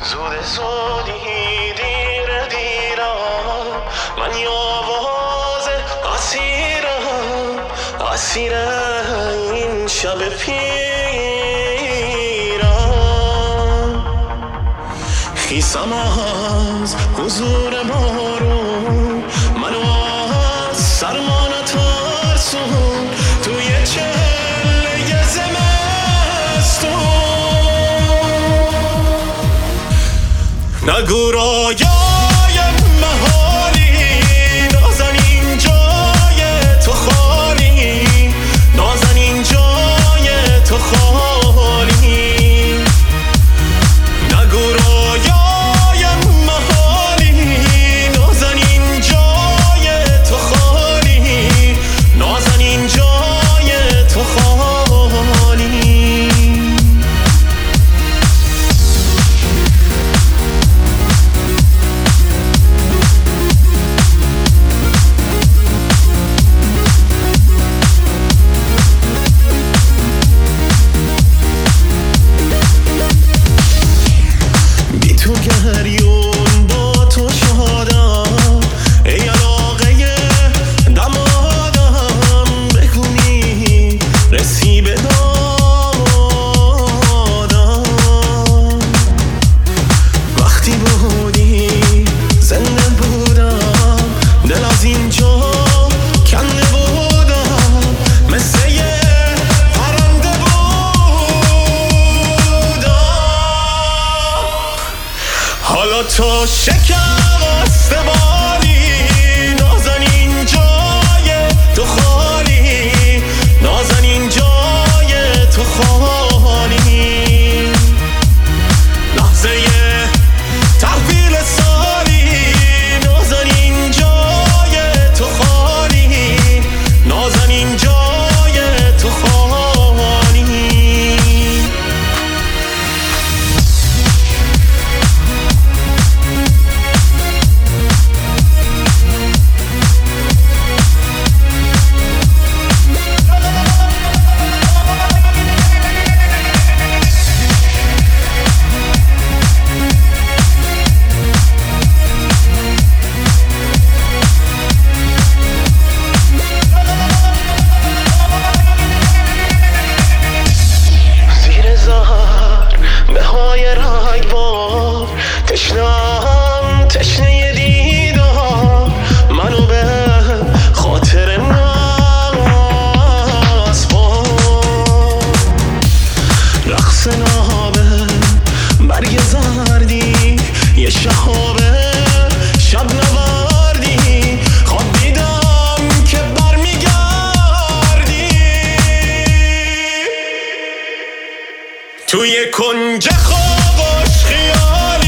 زود زودی دیر دیرم من آواز اسیر این شب پیرم خیسم از حضور بارون منو از سرما نترسون توی چله زمستون نگو رایای مهاری نازنین جای تو خالی نازنین جای تو خالی نگو رایای مهاری نازنین جای تو خالی نازنین جای تو خالی گریون با تو شادم ای علاقه دمادم بگونی رسی به دادم وقتی بودی زنده بودم دل از اینجا کنده بودم مثل یه پرنده بودم حالا تو شکست بالی نازنین جای تو خالی نازنین جای تو خالی لحظه تحویل سالی نازنین جای تو خالی نازنین جای تو خالی تشنم تشنه دیدار منو به خاطر نسپار رقص نابه برگ زردی یه شهابه شب نوردی خواب دیدم که برمیگردی توی کنج خوابش خیالی